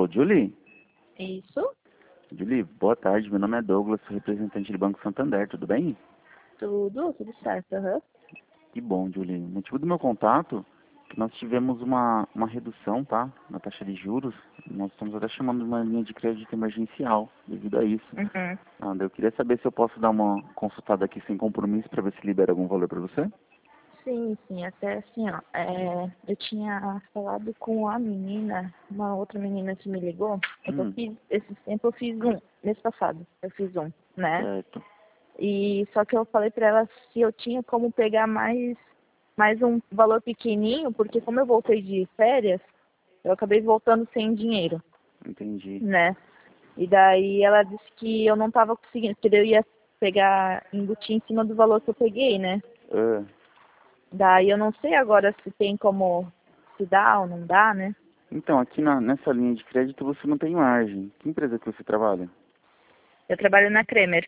Alô, Julie? Isso, Julie, boa tarde. Meu nome é Douglas, sou representante do Banco Santander, tudo bem? tudo certo, aham. Que bom, Julie. O motivo do meu contato é que nós tivemos uma redução, tá? Na taxa de juros. Nós estamos até chamando de uma linha de crédito emergencial devido a isso. Uhum. Eu queria saber se eu posso dar uma consultada aqui sem compromisso para ver se libera algum valor para você. Sim, até assim, ó, eu tinha falado com a menina, uma outra menina que me ligou, é que eu fiz, esse tempo eu fiz mês passado, eu fiz né? Certo. E só que eu falei pra ela se eu tinha como pegar mais um valor pequenininho, porque como eu voltei de férias, eu acabei voltando sem dinheiro, Entendi. né? E daí ela disse que eu não tava conseguindo, que eu ia pegar, embutir em cima do valor que eu peguei, né? Ah, Daí eu não sei agora se tem como se dá ou não dá, né? então, aqui nessa linha de crédito você não tem margem. Que empresa que você trabalha? Eu trabalho na Kremer.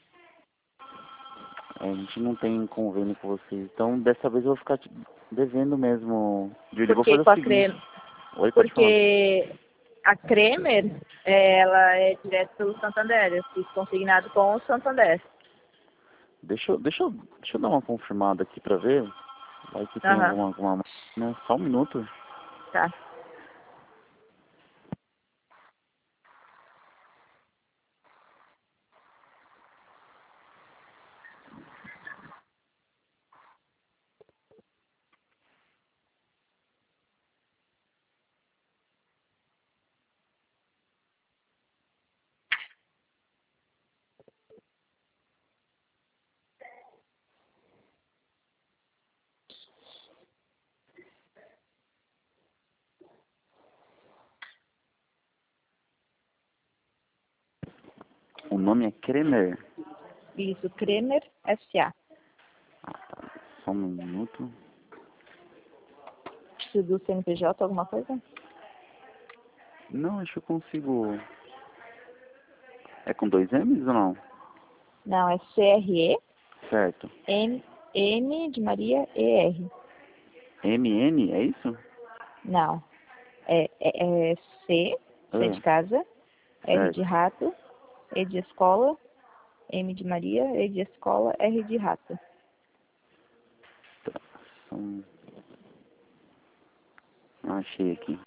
A gente não tem convênio com vocês. Então, dessa vez eu vou ficar te devendo mesmo. Julie, eu vou Porque fazer com o a seguinte. Kremer, Oi, pode falar. porque a Kremer, ela é direto pelo Santander. Eu fiz consignado com o Santander. Deixa eu dar uma confirmada aqui pra ver. Vai que tem Aham, alguma, né? Só um minuto. tá. O nome é Kremer. Isso, Kremer S.A. Só um minuto. Preciso do CNPJ, alguma coisa? Não, acho que eu consigo. É com dois M's ou não? Não, é CRE, Certo. M de Maria, ER. MN, é isso? Não, é C de Ah, casa, R de certo. rato, E de escola, M de Maria, E de escola, R de rato. Tá. São... Achei aqui.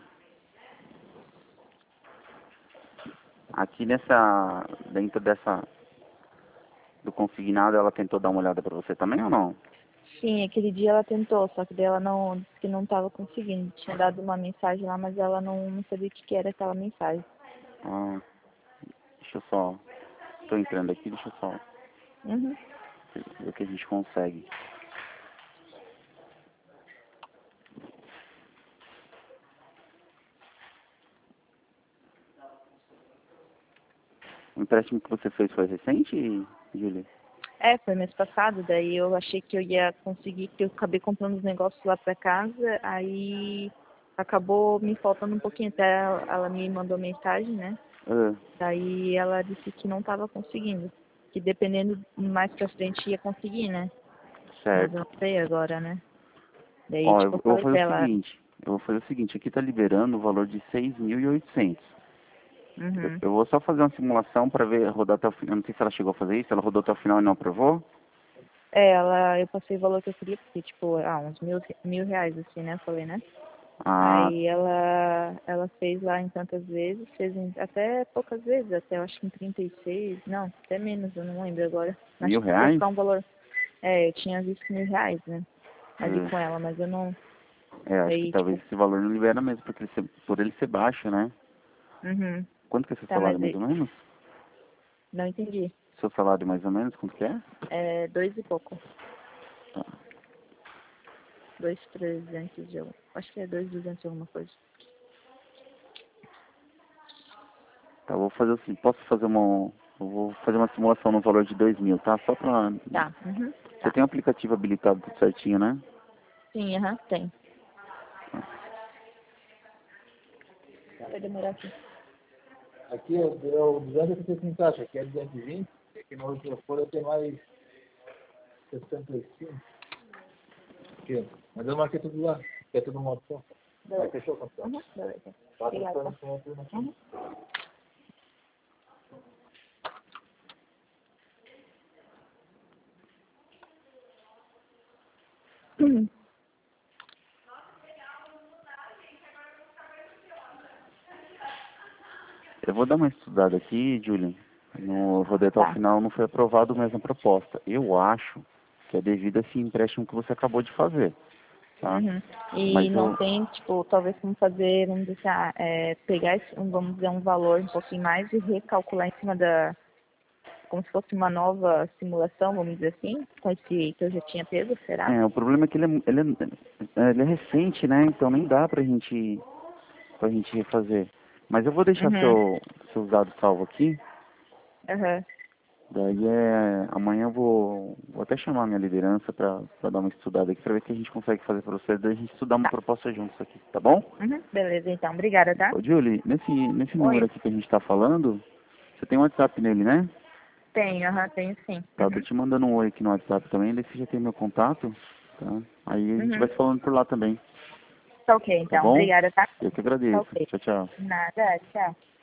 Aqui dentro do consignado, ela tentou dar uma olhada pra você também ou não? Sim, aquele dia ela tentou, só que daí ela não, disse que não estava conseguindo. Tinha dado uma mensagem lá, mas ela não sabia o que era aquela mensagem. Ah, deixa eu só. Tô entrando aqui, deixa eu só Uhum. ver o que a gente consegue. O empréstimo que você fez foi recente, Júlia? Foi mês passado, daí eu achei que eu ia conseguir, que eu acabei comprando os negócios lá pra casa, aí acabou me faltando um pouquinho, até ela me mandou mensagem, né? Ah, Daí ela disse que não estava conseguindo, que dependendo mais pra frente ia conseguir, né? Mas eu certo. não sei agora, né? Daí, Ó, tipo, eu eu vou falei fazer pra o ela, seguinte. Aqui tá liberando o valor de 6.800. uhum. Eu vou só fazer uma simulação para ver, rodar até o final. Eu não sei se ela chegou a fazer isso, ela rodou até o final e não aprovou. Eu passei o valor que eu queria, porque, tipo, uns mil reais, assim, né? Eu falei, né? Ah, Aí ela fez lá em tantas vezes, até poucas vezes, até eu acho que em 36 não, até menos, eu não lembro agora. Acho mil que ia reais? ficar um valor, eu tinha visto R$ 1.000, né? Ali com ela, mas eu não, Acho que daí, talvez tipo, esse valor não libera mesmo, porque por ele ser baixo, né? uhum, Quanto que é seu tá, mas salário mais ou menos? não entendi. Seu salário mais ou menos, quanto que é? É 2 e pouco, Tá. 2.300 acho que é 2.200 alguma coisa. Tá, eu vou fazer assim, eu vou fazer uma simulação no valor de 2.000, tá? Só pra... Tá, uhum, Você tá. tem o aplicativo habilitado tudo certinho, né? Sim, aham, tem. Vai demorar aqui. Aqui eu 265 taxa, aqui é 220, aqui na outra folha tem mais 65. Aqui, mas eu marquei tudo lá, que é tudo uma opção. Beleza. Fechou, campeão? Uhum, beleza. Tá Obrigada. tentando sempre, né? Uhum. Uhum. Eu vou dar uma estudada aqui, Julian. No Rodetal Tá. final não foi aprovado mesmo a proposta. Eu acho que é devido a esse empréstimo que você acabou de fazer, tá? Uhum. E Mas não eu, tem, tipo, talvez como fazer, vamos dizer, assim, pegar, vamos dizer, um valor um pouquinho mais e recalcular em cima como se fosse uma nova simulação, vamos dizer assim, com esse que eu já tinha pego, será? o problema é que ele é recente, né? Então nem dá pra gente refazer. Mas eu vou deixar Uhum. seus dados salvos aqui. Aham. Daí amanhã eu vou até chamar a minha liderança pra dar uma estudada aqui, pra ver o que a gente consegue fazer pra você, daí a gente estudar uma Tá. proposta juntos aqui, tá bom? Uhum. Beleza, então. Obrigada, tá? Ô, Julie, nesse número Oi. aqui que a gente tá falando, você tem um WhatsApp nele, né? Tenho, tenho sim. Tá, eu tô Uhum. te mandando um oi aqui no WhatsApp também, daí você já tem meu contato, tá? Aí a gente vai Uhum. se falando por lá também, Tá ok, tá então. bom? Obrigada, tá? Eu que Tá agradeço. ok. Tchau, tchau. Nada, tchau.